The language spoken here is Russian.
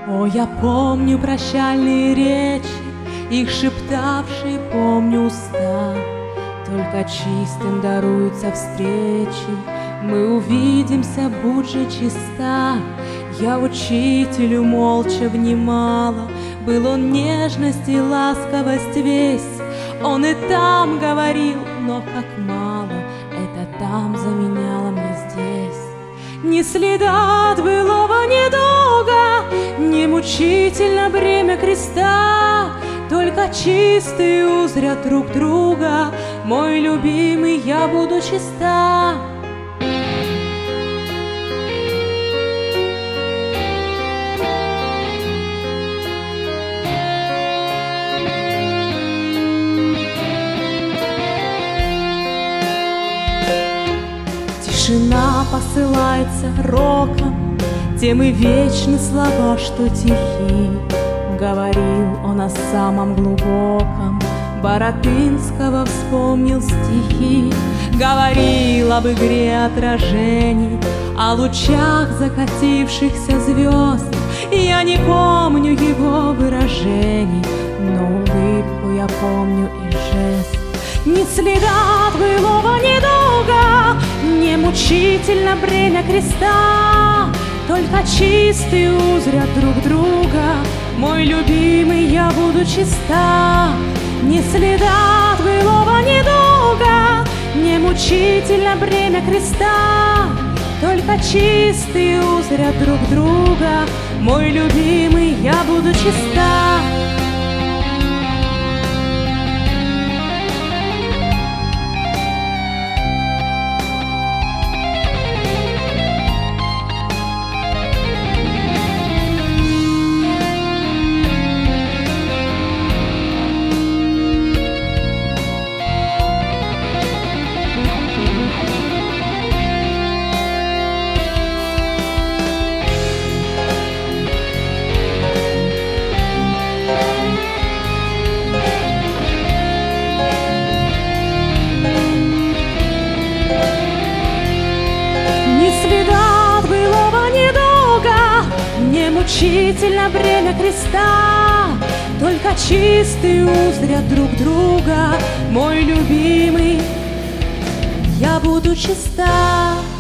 О, я помню прощальные речи, их шептавшие, помню уста. Только чистым даруются встречи, мы увидимся, будь же чиста. Я учителю молча внимала, был он нежность и ласковость весь. Он и там говорил, но как мало, это там заменяло мне здесь. Ни следа от былого недуга, не мучительно бремя креста, только чистые узрят друг друга, мой любимый, я буду чиста. Тишина посылается роком, тем и вечны слова, что тихи. Говорил он о самом глубоком, Баратынского вспомнил стихи. Говорил об игре отражений, о лучах закатившихся звезд. Я не помню его выражений, но улыбку я помню и жест. Ни следа от былого недуга, не мучительно бремя креста, только чистые узрят друг друга, мой любимый, я буду чиста. Ни следа от былого недуга, не мучительно бремя креста, только чистые узрят друг друга, мой любимый, я буду чиста. Мучительно бремя креста, только чистые узрят друг друга, мой любимый, я буду чиста.